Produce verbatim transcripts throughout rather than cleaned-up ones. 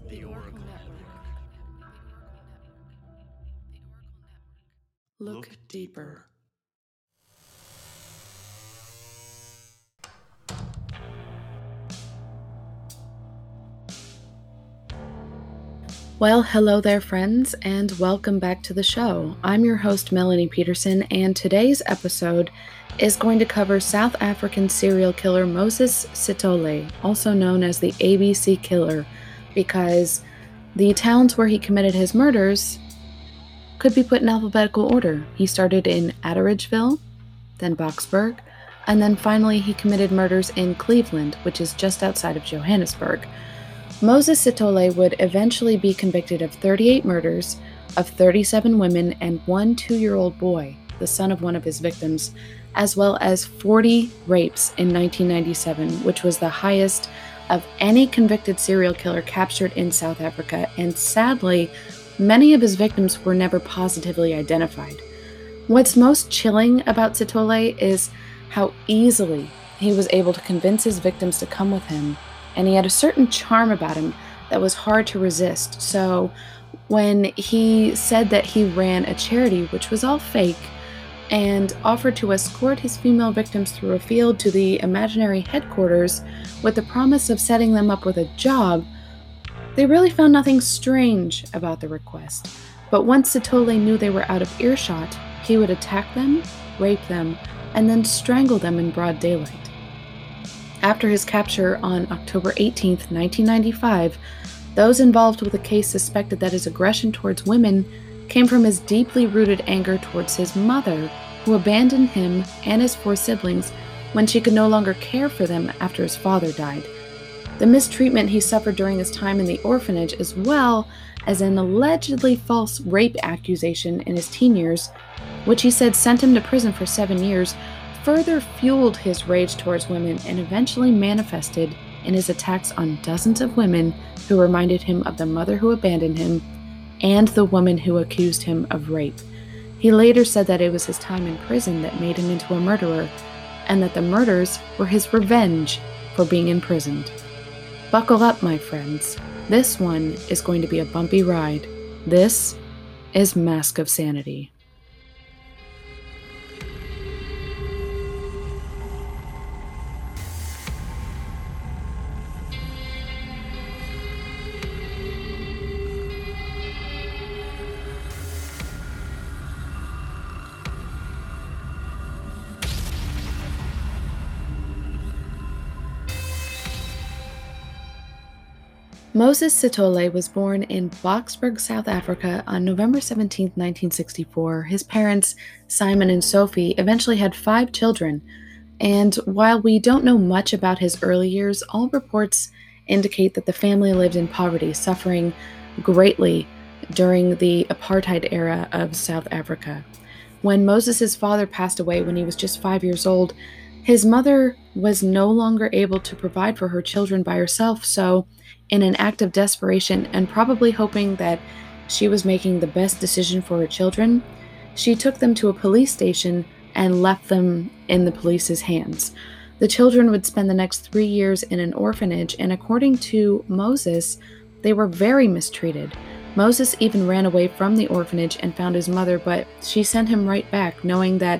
The Oracle Network. Look deeper. Well, hello there, friends, and welcome back to the show. I'm your host, Melanie Peterson, and today's episode is going to cover South African serial killer Moses Sithole, also known as the A B C Killer, because the towns where he committed his murders could be put in alphabetical order. He started in Atteridgeville, then Boksburg, and then finally he committed murders in Cleveland, which is just outside of Johannesburg. Moses Sithole would eventually be convicted of thirty-eight murders of thirty-seven women and one two-year-old boy, the son of one of his victims, as well as forty rapes in nineteen ninety-seven, which was the highest of any convicted serial killer captured in South Africa, and sadly, many of his victims were never positively identified. What's most chilling about Sithole is how easily he was able to convince his victims to come with him, and he had a certain charm about him that was hard to resist. So when he said that he ran a charity, which was all fake, and offered to escort his female victims through a field to the imaginary headquarters with the promise of setting them up with a job, they really found nothing strange about the request. But once Sithole knew they were out of earshot, he would attack them, rape them, and then strangle them in broad daylight. After his capture on October eighteenth, nineteen ninety-five, those involved with the case suspected that his aggression towards women came from his deeply rooted anger towards his mother, who abandoned him and his four siblings when she could no longer care for them after his father died. The mistreatment he suffered during his time in the orphanage, as well as an allegedly false rape accusation in his teen years, which he said sent him to prison for seven years, further fueled his rage towards women and eventually manifested in his attacks on dozens of women who reminded him of the mother who abandoned him and the woman who accused him of rape. He later said that it was his time in prison that made him into a murderer, and that the murders were his revenge for being imprisoned. Buckle up, my friends. This one is going to be a bumpy ride. This is Mask of Sanity. Moses Sithole was born in Boksburg, South Africa on November seventeenth, nineteen sixty-four. His parents, Simon and Sophie, eventually had five children, and while we don't know much about his early years, all reports indicate that the family lived in poverty, suffering greatly during the apartheid era of South Africa. When Moses' father passed away when he was just five years old, his mother was no longer able to provide for her children by herself, so in an act of desperation and probably hoping that she was making the best decision for her children, she took them to a police station and left them in the police's hands. The children would spend the next three years in an orphanage, and according to Moses, they were very mistreated. Moses even ran away from the orphanage and found his mother, but she sent him right back, knowing that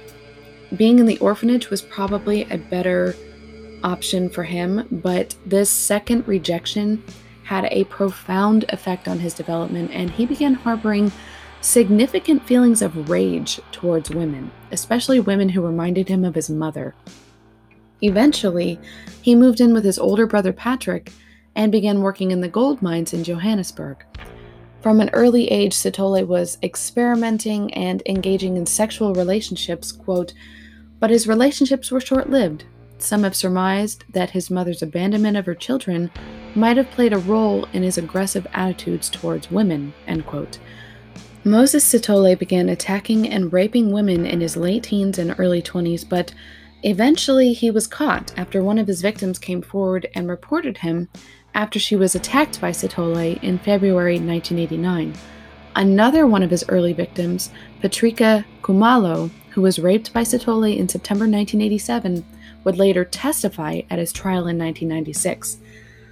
being in the orphanage was probably a better option for him, but this second rejection had a profound effect on his development, and he began harboring significant feelings of rage towards women, especially women who reminded him of his mother. Eventually, he moved in with his older brother Patrick and began working in the gold mines in Johannesburg. From an early age, Sithole was experimenting and engaging in sexual relationships, quote, but his relationships were short-lived. Some have surmised that his mother's abandonment of her children might have played a role in his aggressive attitudes towards women, end quote. Moses Sithole began attacking and raping women in his late teens and early twenties, but eventually he was caught after one of his victims came forward and reported him after she was attacked by Sithole in February nineteen eighty-nine. Another one of his early victims, Patrika Khumalo, who was raped by Sithole in September nineteen eighty-seven, would later testify at his trial in nineteen ninety-six.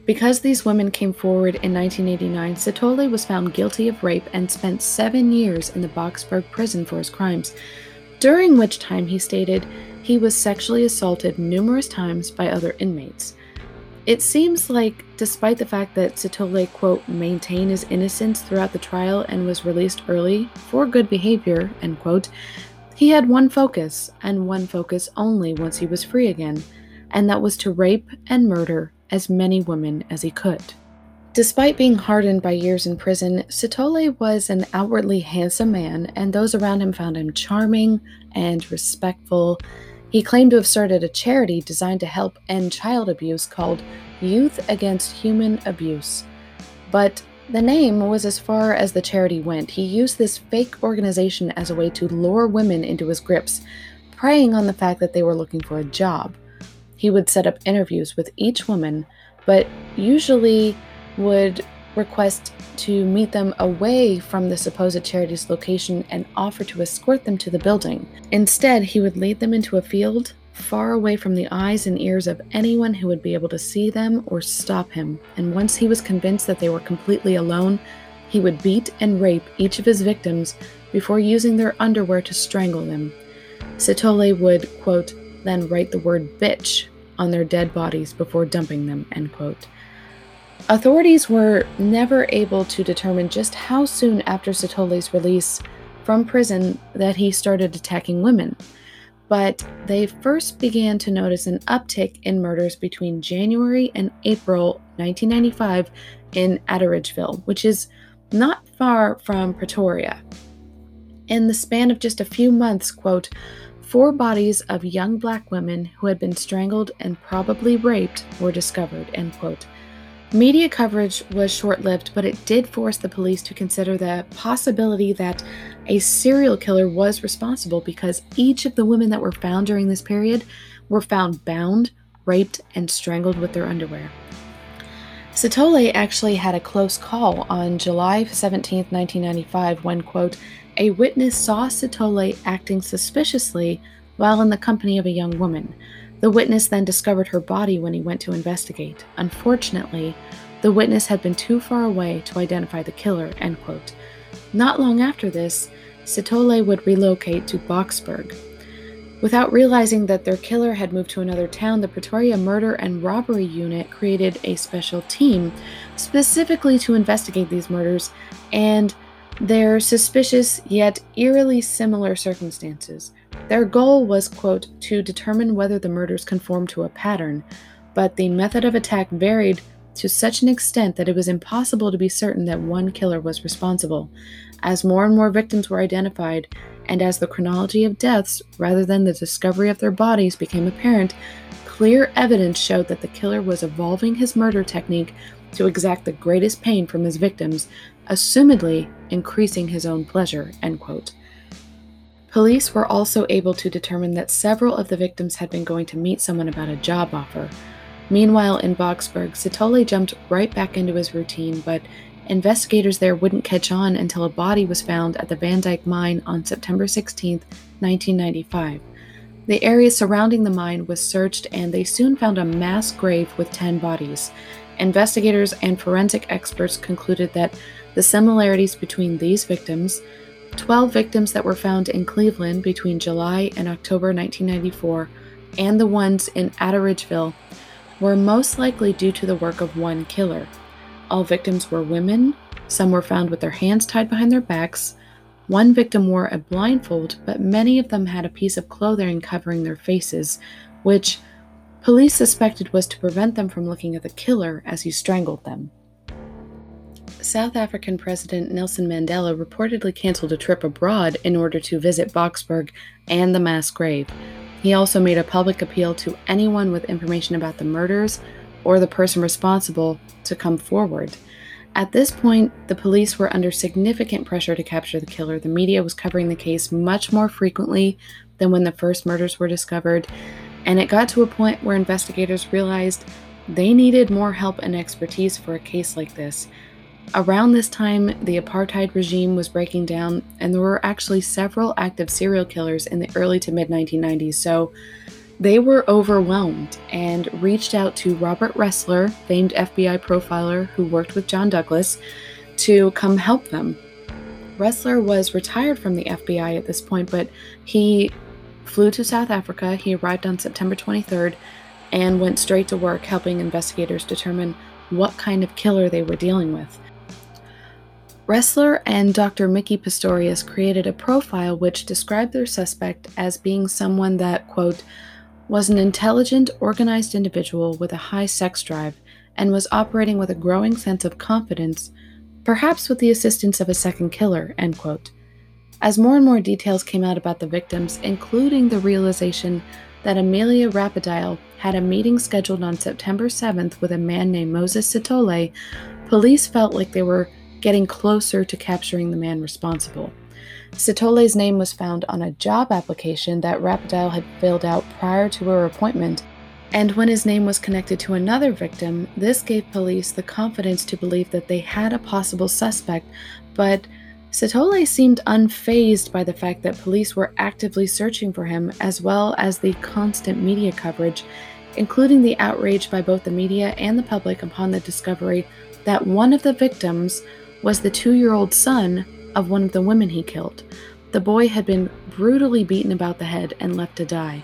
Because these women came forward in nineteen eighty-nine, Sithole was found guilty of rape and spent seven years in the Boksburg prison for his crimes, during which time he stated he was sexually assaulted numerous times by other inmates. It seems like, despite the fact that Sithole, quote, maintained his innocence throughout the trial and was released early for good behavior, end quote, he had one focus, and one focus only once he was free again, and that was to rape and murder as many women as he could. Despite being hardened by years in prison, Sithole was an outwardly handsome man, and those around him found him charming and respectful. He claimed to have started a charity designed to help end child abuse called Youth Against Human Abuse. But the name was as far as the charity went. He used this fake organization as a way to lure women into his grips, preying on the fact that they were looking for a job. He would set up interviews with each woman, but usually would request to meet them away from the supposed charity's location and offer to escort them to the building. Instead, he would lead them into a field far away from the eyes and ears of anyone who would be able to see them or stop him, and once he was convinced that they were completely alone, he would beat and rape each of his victims before using their underwear to strangle them. Sithole would, quote, then write the word bitch on their dead bodies before dumping them, end quote. Authorities were never able to determine just how soon after Sithole's release from prison that he started attacking women, but they first began to notice an uptick in murders between January and April nineteen ninety-five in Atteridgeville, which is not far from Pretoria. In the span of just a few months, quote, four bodies of young black women who had been strangled and probably raped were discovered, end quote. Media coverage was short-lived, but it did force the police to consider the possibility that a serial killer was responsible because each of the women that were found during this period were found bound, raped, and strangled with their underwear. Sithole actually had a close call on July seventeenth, nineteen ninety-five, when, quote, a witness saw Sithole acting suspiciously while in the company of a young woman. The witness then discovered her body when he went to investigate. Unfortunately, the witness had been too far away to identify the killer, end quote. Not long after this, Sithole would relocate to Boksburg. Without realizing that their killer had moved to another town, the Pretoria Murder and Robbery Unit created a special team specifically to investigate these murders and their suspicious yet eerily similar circumstances. Their goal was, quote, to determine whether the murders conformed to a pattern, but the method of attack varied to such an extent that it was impossible to be certain that one killer was responsible. As more and more victims were identified, and as the chronology of deaths, rather than the discovery of their bodies, became apparent, clear evidence showed that the killer was evolving his murder technique to exact the greatest pain from his victims, assumedly increasing his own pleasure, end quote. Police were also able to determine that several of the victims had been going to meet someone about a job offer. Meanwhile, in Boksburg, Sithole jumped right back into his routine, but investigators there wouldn't catch on until a body was found at the Van Dyke mine on September sixteenth, nineteen ninety-five. The area surrounding the mine was searched, and they soon found a mass grave with ten bodies. Investigators and forensic experts concluded that the similarities between these victims, twelve victims that were found in Cleveland between July and October nineteen ninety-four, and the ones in Atteridgeville, were most likely due to the work of one killer. All victims were women, some were found with their hands tied behind their backs, one victim wore a blindfold, but many of them had a piece of clothing covering their faces, which police suspected was to prevent them from looking at the killer as he strangled them. South African President Nelson Mandela reportedly canceled a trip abroad in order to visit Boksburg and the mass grave. He also made a public appeal to anyone with information about the murders or the person responsible to come forward. At this point, the police were under significant pressure to capture the killer. The media was covering the case much more frequently than when the first murders were discovered, and it got to a point where investigators realized they needed more help and expertise for a case like this. Around this time, the apartheid regime was breaking down, and there were actually several active serial killers in the early to mid nineteen nineties, so They were overwhelmed and reached out to Robert Ressler, famed F B I profiler who worked with John Douglas, to come help them. Ressler was retired from the F B I at this point, but he flew to South Africa. He arrived on September twenty-third and went straight to work helping investigators determine what kind of killer they were dealing with. Ressler and Doctor Mickey Pistorius created a profile which described their suspect as being someone that, quote, was an intelligent, organized individual with a high sex drive and was operating with a growing sense of confidence, perhaps with the assistance of a second killer, end quote. As more and more details came out about the victims, including the realization that Amelia Rapidile had a meeting scheduled on September seventh with a man named Moses Sithole, police felt like they were getting closer to capturing the man responsible. Sithole's name was found on a job application that Rapidile had filled out prior to her appointment, and when his name was connected to another victim, this gave police the confidence to believe that they had a possible suspect, but Sithole seemed unfazed by the fact that police were actively searching for him, as well as the constant media coverage, including the outrage by both the media and the public upon the discovery that one of the victims was the two-year-old son of one of the women he killed. The boy had been brutally beaten about the head and left to die.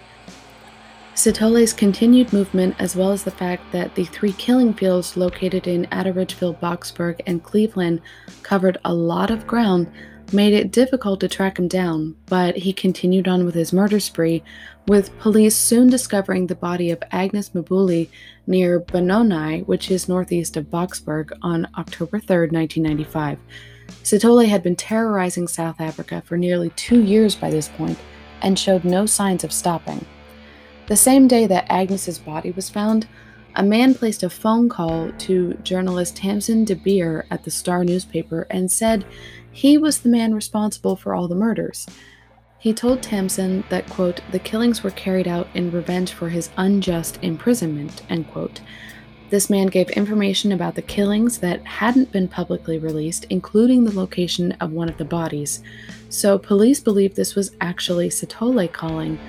Sithole's continued movement, as well as the fact that the three killing fields located in Atteridgeville, Boksburg, and Cleveland covered a lot of ground, made it difficult to track him down, but he continued on with his murder spree, with police soon discovering the body of Agnes Mabuli near Benoni, which is northeast of Boksburg, on October third, nineteen ninety-five. Sithole had been terrorizing South Africa for nearly two years by this point and showed no signs of stopping. The same day that Agnes's body was found, a man placed a phone call to journalist Tamsin de Beer at the Star newspaper and said he was the man responsible for all the murders. He told Tamsin that, quote, the killings were carried out in revenge for his unjust imprisonment, end quote. This man gave information about the killings that hadn't been publicly released, including the location of one of the bodies. So police believed this was actually Sithole calling.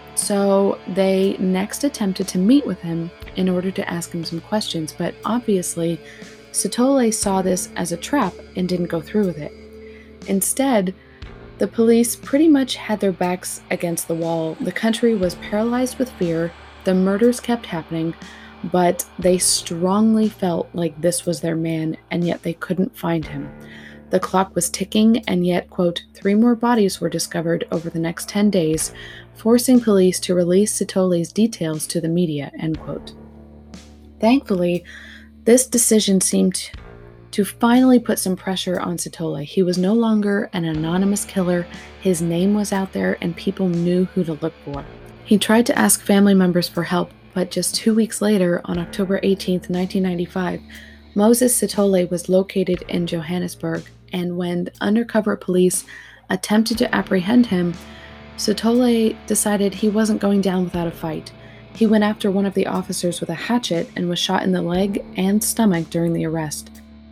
So they next attempted to meet with him in order to ask him some questions, but obviously Sithole saw this as a trap and didn't go through with it. Instead, the police pretty much had their backs against the wall. The country was paralyzed with fear, the murders kept happening, but they strongly felt like this was their man, and yet they couldn't find him. The clock was ticking, and yet, quote, three more bodies were discovered over the next ten days, forcing police to release Sithole's details to the media, end quote. Thankfully, this decision seemed to finally put some pressure on Sithole. He was no longer an anonymous killer, his name was out there, and people knew who to look for. He tried to ask family members for help, but just two weeks later, on October eighteenth, nineteen ninety-five, Moses Sithole was located in Johannesburg, and when undercover police attempted to apprehend him, Sithole decided he wasn't going down without a fight. He went after one of the officers with a hatchet and was shot in the leg and stomach during the arrest.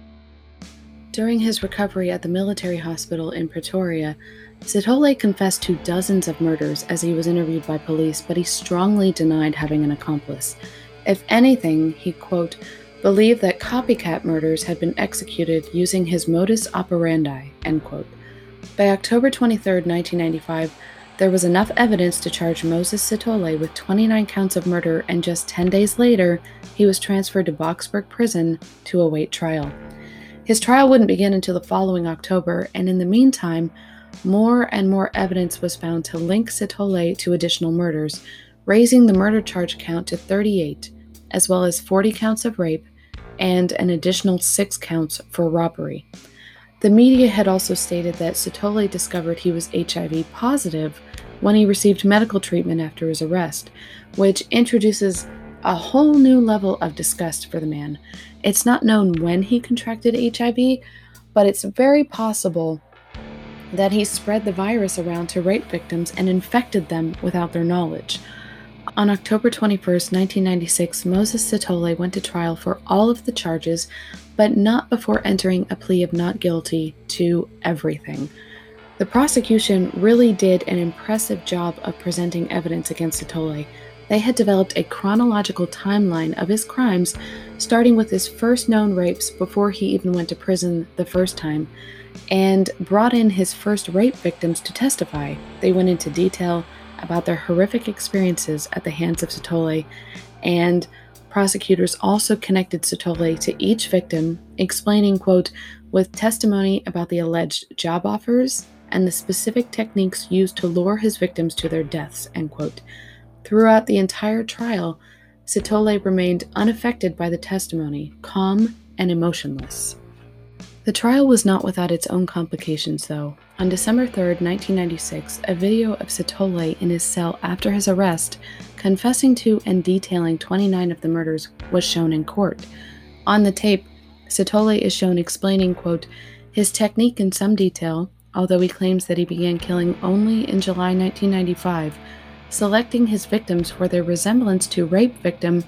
During his recovery at the military hospital in Pretoria, Sithole confessed to dozens of murders as he was interviewed by police, but he strongly denied having an accomplice. If anything, he, quote, believed that copycat murders had been executed using his modus operandi, end quote. By October twenty-third, nineteen ninety-five, there was enough evidence to charge Moses Sithole with twenty-nine counts of murder, and just ten days later, he was transferred to Boksburg prison to await trial. His trial wouldn't begin until the following October, and in the meantime, more and more evidence was found to link Sithole to additional murders, raising the murder charge count to thirty-eight, as well as forty counts of rape and an additional six counts for robbery. The media had also stated that Sithole discovered he was H I V positive when he received medical treatment after his arrest, which introduces a whole new level of disgust for the man. It's not known when he contracted H I V, but it's very possible that he spread the virus around to rape victims and infected them without their knowledge. On October twenty-first, nineteen ninety-six, Moses Sithole went to trial for all of the charges, but not before entering a plea of not guilty to everything. The prosecution really did an impressive job of presenting evidence against Sithole, They had developed a chronological timeline of his crimes, starting with his first known rapes before he even went to prison the first time, and brought in his first rape victims to testify. They went into detail about their horrific experiences at the hands of Sithole, and prosecutors also connected Sithole to each victim, explaining, quote, with testimony about the alleged job offers and the specific techniques used to lure his victims to their deaths, end quote. Throughout the entire trial, Sithole remained unaffected by the testimony, calm and emotionless. The trial was not without its own complications, though. On December third, nineteen ninety-six, a video of Sithole in his cell after his arrest, confessing to and detailing twenty-nine of the murders, was shown in court. On the tape, Sithole is shown explaining, quote, his technique in some detail, although he claims that he began killing only in July nineteen ninety-five, selecting his victims for their resemblance to rape victim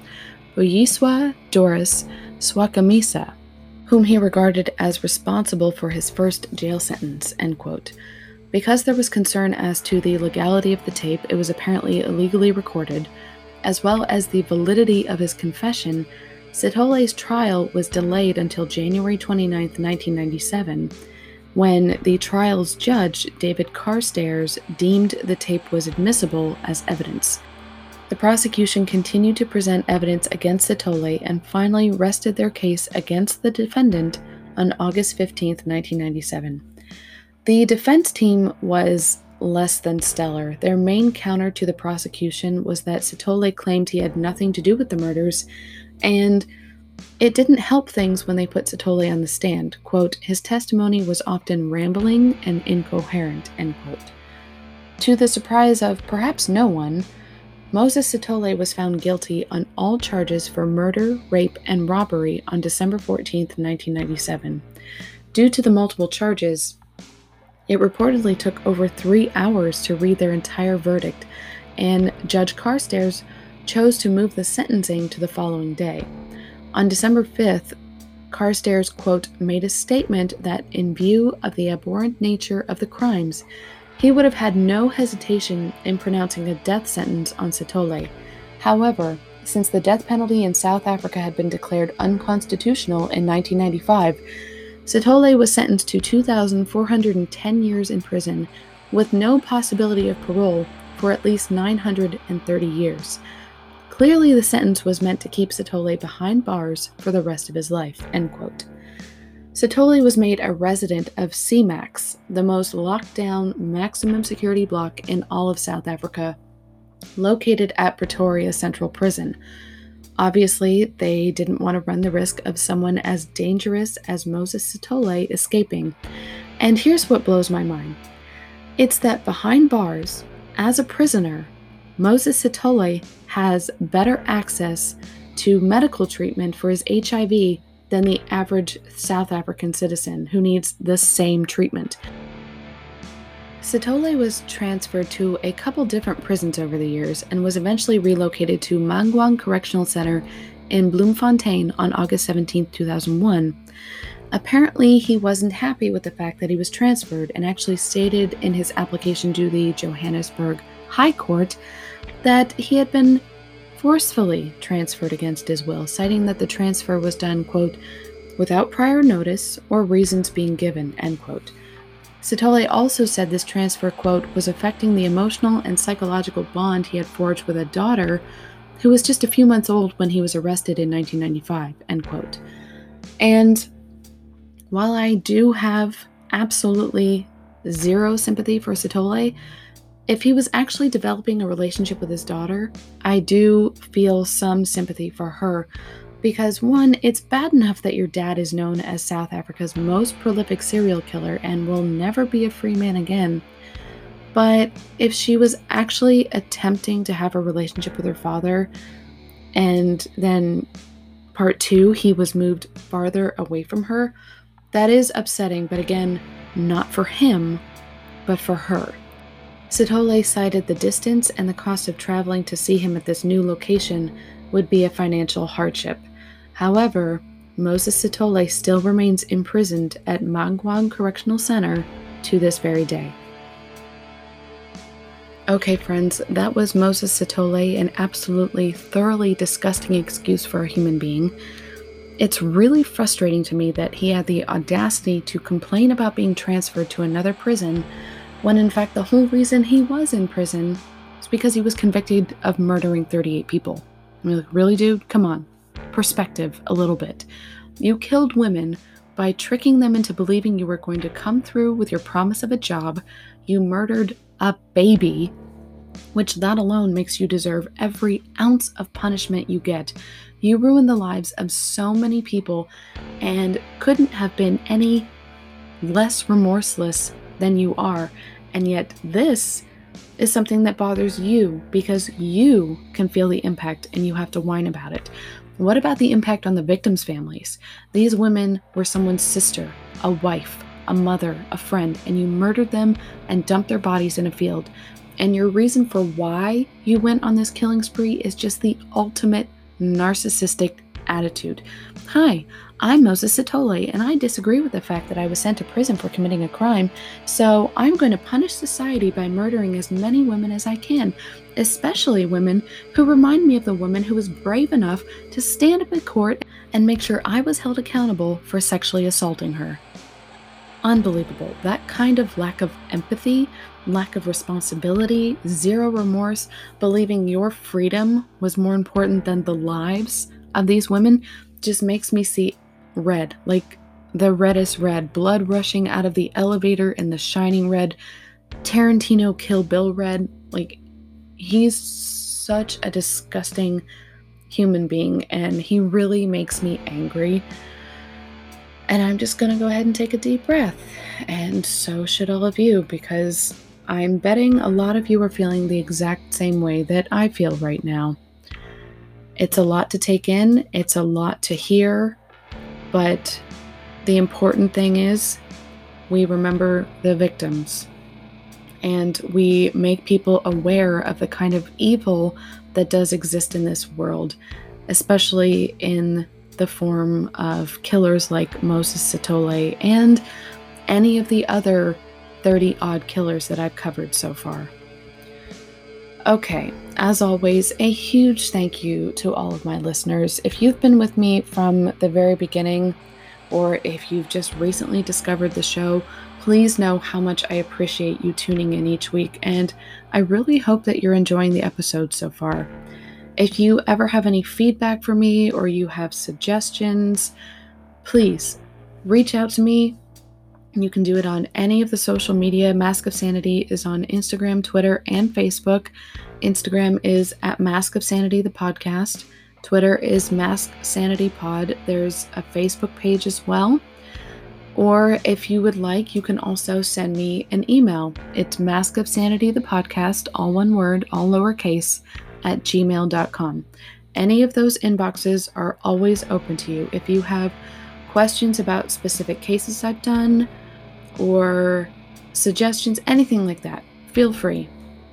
Uyiswa Doris Swakamisa, whom he regarded as responsible for his first jail sentence, end quote. Because there was concern as to the legality of the tape, it was apparently illegally recorded, as well as the validity of his confession. Sithole's trial was delayed until January twenty-ninth, nineteen ninety-seven, when the trial's judge, David Carstairs, deemed the tape was admissible as evidence. The prosecution continued to present evidence against Sithole and finally rested their case against the defendant on August fifteenth, nineteen ninety-seven. The defense team was less than stellar. Their main counter to the prosecution was that Sithole claimed he had nothing to do with the murders, and it didn't help things when they put Sithole on the stand. Quote, his testimony was often rambling and incoherent, end quote. To the surprise of perhaps no one, Moses Sithole was found guilty on all charges for murder, rape, and robbery on December fourteenth, nineteen ninety-seven. Due to the multiple charges, it reportedly took over three hours to read their entire verdict, and Judge Carstairs chose to move the sentencing to the following day. On December fifth, Carstairs, quote, made a statement that in view of the abhorrent nature of the crimes, he would have had no hesitation in pronouncing a death sentence on Sithole. However, since the death penalty in South Africa had been declared unconstitutional in nineteen ninety-five, Sithole was sentenced to two thousand four hundred ten years in prison, with no possibility of parole for at least nine hundred thirty years. Clearly, the sentence was meant to keep Sithole behind bars for the rest of his life, end quote. Sithole was made a resident of C MAX, the most locked-down, maximum security block in all of South Africa, located at Pretoria Central Prison. Obviously, they didn't want to run the risk of someone as dangerous as Moses Sithole escaping. And here's what blows my mind. It's that behind bars, as a prisoner, Moses Sithole has better access to medical treatment for his H I V than the average South African citizen who needs the same treatment. Sithole was transferred to a couple different prisons over the years and was eventually relocated to Mangwang Correctional Center in Bloemfontein on August seventeenth, two thousand one. Apparently, he wasn't happy with the fact that he was transferred and actually stated in his application to the Johannesburg High Court that he had been forcefully transferred against his will, citing that the transfer was done, quote, without prior notice or reasons being given, end quote. Sithole also said this transfer, quote, was affecting the emotional and psychological bond he had forged with a daughter who was just a few months old when he was arrested in nineteen ninety-five, end quote. And while I do have absolutely zero sympathy for Sithole, if he was actually developing a relationship with his daughter, I do feel some sympathy for her. Because one, it's bad enough that your dad is known as South Africa's most prolific serial killer and will never be a free man again. But if she was actually attempting to have a relationship with her father, and then part two, he was moved farther away from her, that is upsetting, but again, not for him, but for her. Sithole cited the distance and the cost of traveling to see him at this new location would be a financial hardship. However, Moses Sithole still remains imprisoned at Mangwang Correctional Center to this very day. Okay, friends, that was Moses Sitole, an absolutely thoroughly disgusting excuse for a human being. It's really frustrating to me that he had the audacity to complain about being transferred to another prison when in fact the whole reason he was in prison is because he was convicted of murdering thirty-eight people. I mean, like, really, dude? Come on. Perspective a little bit. You killed women by tricking them into believing you were going to come through with your promise of a job. You murdered a baby, which that alone makes you deserve every ounce of punishment you get. You ruined the lives of so many people and couldn't have been any less remorseless than you are. And yet this is something that bothers you because you can feel the impact and you have to whine about it. What about the impact on the victims' families? These women were someone's sister, a wife, a mother, a friend, and you murdered them and dumped their bodies in a field. And your reason for why you went on this killing spree is just the ultimate narcissistic attitude. Hi, I'm Moses Sitole, and I disagree with the fact that I was sent to prison for committing a crime, so I'm going to punish society by murdering as many women as I can, especially women who remind me of the woman who was brave enough to stand up in court and make sure I was held accountable for sexually assaulting her. Unbelievable. That kind of lack of empathy, lack of responsibility, zero remorse, believing your freedom was more important than the lives of these women just makes me see red, like the reddest red, blood rushing out of the elevator in the shining red, Tarantino Kill Bill red. Like, he's such a disgusting human being, and he really makes me angry. And I'm just going to go ahead and take a deep breath. And so should all of you, because I'm betting a lot of you are feeling the exact same way that I feel right now. It's a lot to take in. It's a lot to hear. But the important thing is we remember the victims. And we make people aware of the kind of evil that does exist in this world, especially in the form of killers like Moses Sitole and any of the other thirty odd killers that I've covered so far. Okay, as always, a huge thank you to all of my listeners. If you've been with me from the very beginning, or if you've just recently discovered the show, please know how much I appreciate you tuning in each week, and I really hope that you're enjoying the episodes so far. If you ever have any feedback for me or you have suggestions, please reach out to me. You can do it on any of the social media. Mask of Sanity is on Instagram, Twitter, and Facebook. Instagram is at Mask of Sanity, the podcast. Twitter is Mask Sanity Pod. There's a Facebook page as well. Or if you would like, you can also send me an email. It's Mask of Sanity, the podcast, all one word, all lowercase, at gmail dot com. Any of those inboxes are always open to you. If you have questions about specific cases I've done or suggestions, anything like that, feel free.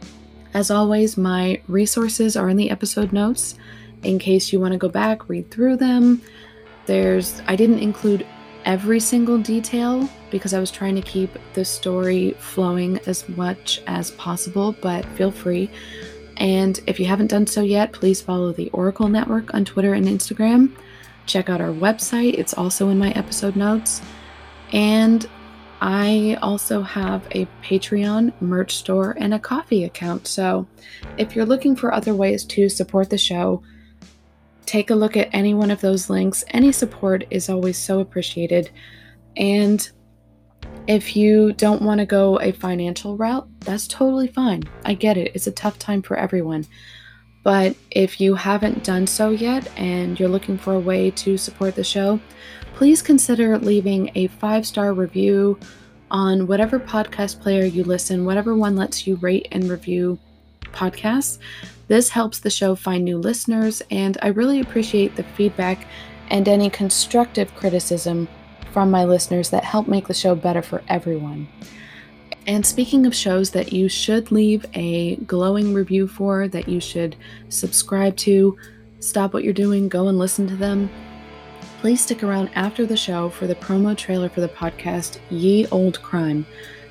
As always, my resources are in the episode notes in case you want to go back, read through them. There's, I didn't include every single detail because I was trying to keep the story flowing as much as possible, but feel free. And if you haven't done so yet, please follow the Oracle Network on Twitter and Instagram. Check out our website. It's also in my episode notes. And I also have a Patreon, merch store, and a coffee account. So if you're looking for other ways to support the show, take a look at any one of those links. Any support is always so appreciated. And if you don't want to go a financial route, that's totally fine. I get it. It's a tough time for everyone. But if you haven't done so yet and you're looking for a way to support the show, please consider leaving a five-star review on whatever podcast player you listen, whatever one lets you rate and review podcasts. This helps the show find new listeners, and I really appreciate the feedback and any constructive criticism from my listeners that help make the show better for everyone. And speaking of shows that you should leave a glowing review for, that you should subscribe to, stop what you're doing, go and listen to them, please stick around after the show for the promo trailer for the podcast Ye Old Crime.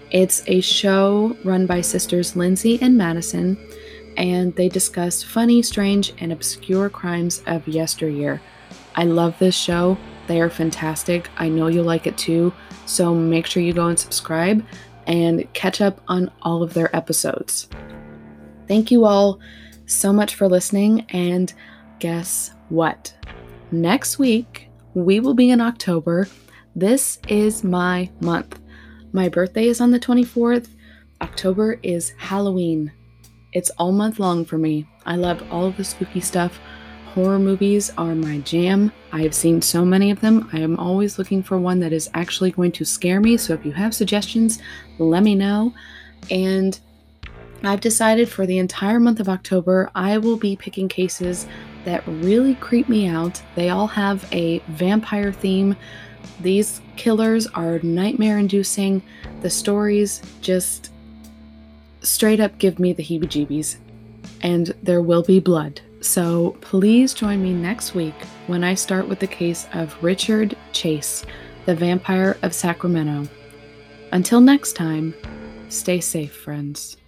It's a show run by sisters Lindsay and Madison, and they discuss funny, strange, and obscure crimes of yesteryear. I love this show. They are fantastic. I know you'll like it too, so make sure you go and subscribe and catch up on all of their episodes. Thank you all so much for listening, and guess what? Next week, we will be in October. This is my month. My birthday is on the twenty-fourth. October is Halloween. It's all month long for me. I love all of the spooky stuff. Horror movies are my jam. I have seen so many of them. I am always looking for one that is actually going to scare me. So if you have suggestions, let me know. And I've decided for the entire month of October, I will be picking cases that really creep me out. They all have a vampire theme. These killers are nightmare-inducing. The stories just straight up give me the heebie-jeebies. And there will be blood. So please join me next week when I start with the case of Richard Chase, the vampire of Sacramento. Until next time, stay safe, friends.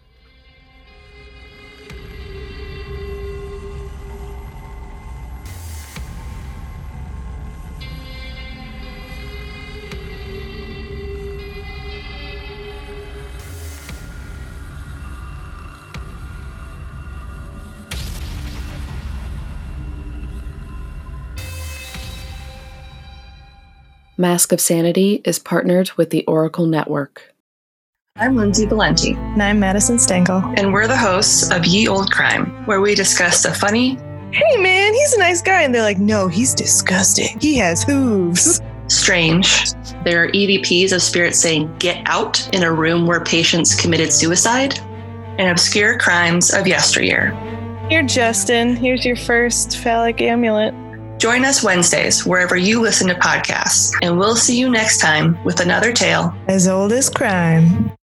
Mask of Sanity is partnered with the Oracle Network. I'm Lindsay Valenti. And I'm Madison Stengel. And we're the hosts of Ye Old Crime, where we discuss the funny, hey man, he's a nice guy. And they're like, no, he's disgusting. He has hooves. Strange. There are E V Ps of spirits saying, get out, in a room where patients committed suicide, and obscure crimes of yesteryear. Here, Justin, here's your first phallic amulet. Join us Wednesdays, wherever you listen to podcasts, and we'll see you next time with another tale as old as crime.